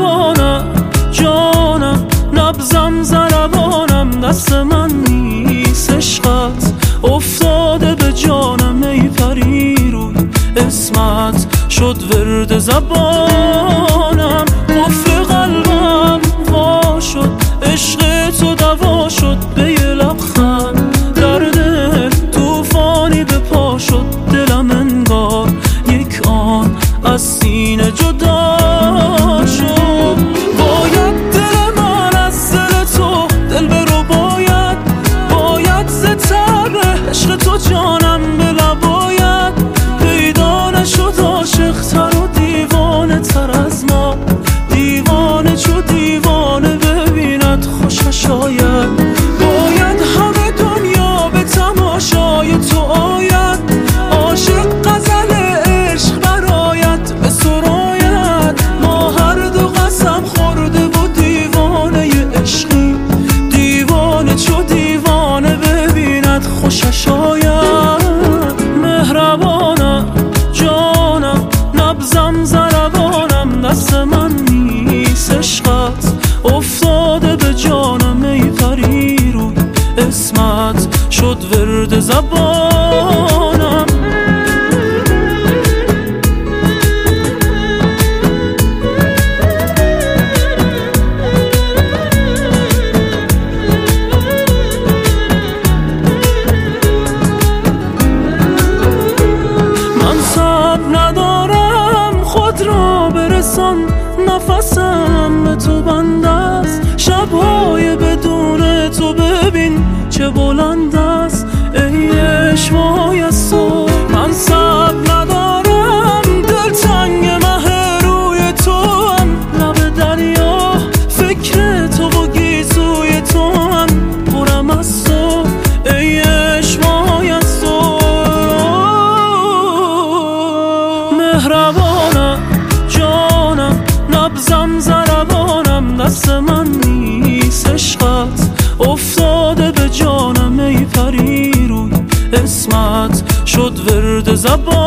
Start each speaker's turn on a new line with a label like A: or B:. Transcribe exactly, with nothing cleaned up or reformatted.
A: مهربانم جانم، نبزم ضربانم، دست من نیست عشقت افتاده به جانم. ای پری روی اسمت شد ورد زبانم، قفل قلبم وا شد، عشق تو دوا شد به یه لبخند، درد توفانی به پا شد. دلم انگار یک آن از سینه جدا شد. باید دل من از دل تو دل برو، باید باید ز تب عشق تو جانم بلا، باید پیدا نشد عاشق تر و دیوانه تر از ما، دیوانه چو دیوانه ببیند خوشش آید. باید همه دنیا به تماشای تو آید، عاشق غزل عشق برآید به سراید. ما هر دو قسم خورده و دیوانه ی عشقی، دیوانه چو دیوانه ببیند خوشش آید. مهربانم جانم، نبزم ضربانم، دست من نیست عشقت افتاده به جانم. ای پری روی اسمت شد ورد زبانم. من صبر ندارم خود را برسان، نفسم به تو بند است، شبهای بدون تو ببین چه بلند است. ای عشقای از تو من صبر ندارم، دل تنگ مه روی تو هم، لب دریا فکر تو و گیسوی تو هم، پرم از تو ای عشقای از تو. مهربانم جانم، نبزم ضربانم، دست من نیست عشقت افتاده به جانم. ای پری روی اسمت شد ورد زبان.